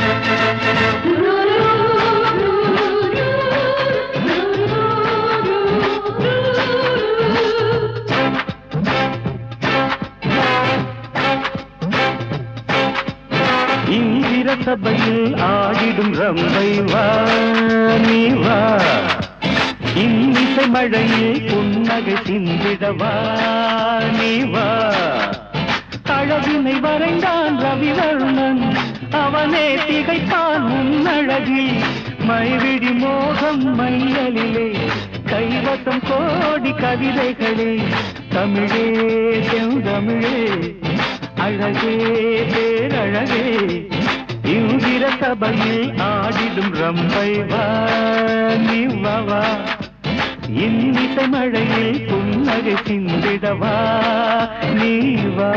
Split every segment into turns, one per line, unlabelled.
இந்திர சபையில் ஆடிடும் ரம்பை வா நீ வா, இன்னிசை மழையில் புன்னகை சிந்திடவா நீ வா. அழகினை வரைந்தான் ரவிவர்ணன், அவனே திகைப்பான் உன்னழகில். மைவிடி மோகம் மையலிலே, கைவசம் கோடி கவிதைகளே. தமிழே செந்தமிழே, அழகே பேரழகே, இந்திர சபையில் ஆடிடும் ரம்பை வா நீ வா. இன்னிசை மழையில் புன்னகை சிந்திடவா நீ வா.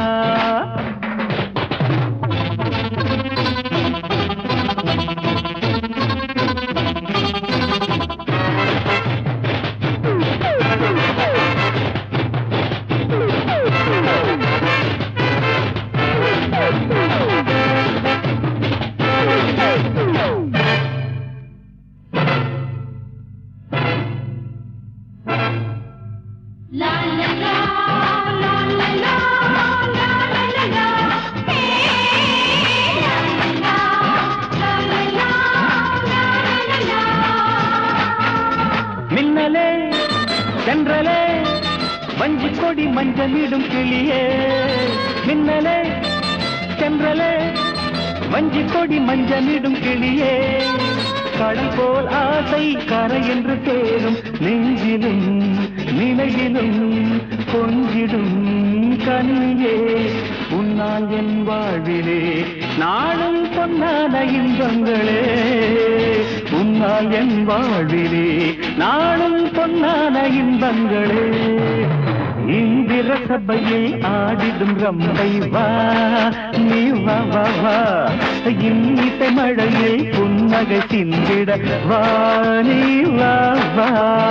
மின்னலே சென்றலே வஞ்சி கொடி மஞ்சளிடும் கிளியே. மின்னலே சென்றலே வஞ்சி கொடி மஞ்சளிடும் கிளியே. கடல் போல் ஆசை கரை என்று தேரும், நெஞ்சிலும் நிலையிலும் கொஞ்சிடும் கண்ணியே. உன்னால் என் வாழ்விலே நாளும் பொன்னான இன்பங்களே. உன்னால் என் வாழ்விலே நாளும் பொன்னான இன்பங்களே. இந்திர சபையில் ஆடிடும் ரம்பை வா நீ வா வா வா. இன்னிசை மழையில் புன்னகை சிந்திட வா நீ வா வா.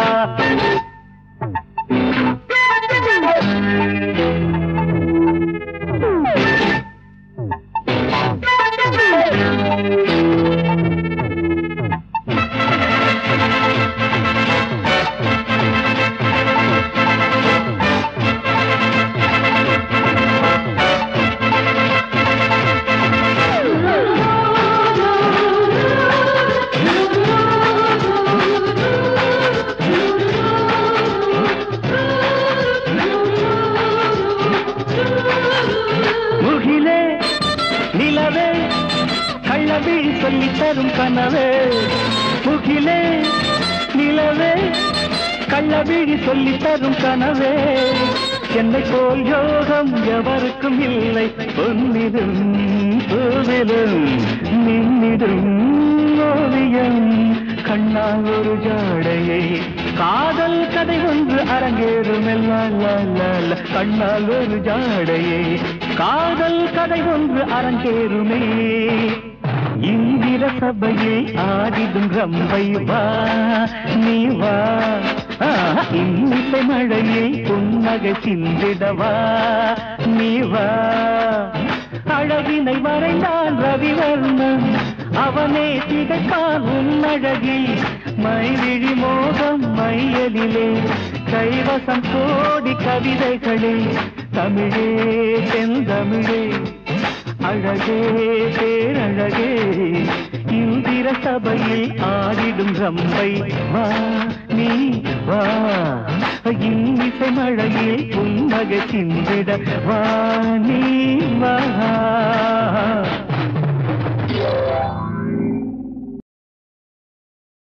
நிலவே கள்ளவி சொல்லி தரும் கனவே. முகிலே நிலவே கள்ளவிழி சொல்லி தரும் கனவே. என்னை போல் யோகம் எவருக்கும் இல்லை, பொன்னிடும் பூவிலும் மின்னிடும் ஓவியம். கண்ணால் ஒரு ஜாடையை காதல் கதை ஒன்று அரங்கேறும் எல்லாம். கண்ணால் ஒரு ஜாடையை காதல் கதை ஒன்று அரங்கேறுமே. இந்திர சபையில் ஆடிடும் ரம்பை வா நீ வா. இன்னிசை மழையில் புன்னகை சிந்திடவா நீ வா. அழகினை வரைந்தான் ரவிவர்ணன், அவனே திகைப்பான் உன்னழகில். மைவிழி மோகம் மையலிலே, கைவசம் கோடி கவிதைகளே. தமிழே செந்தமிழே, அழகே பேரழகே, இந்திர சபையில் ஆடிடும் ரம்பை வா நீ வா. இன்னிசை மழையில் புன்னகை சிந்திட வா நீ வா.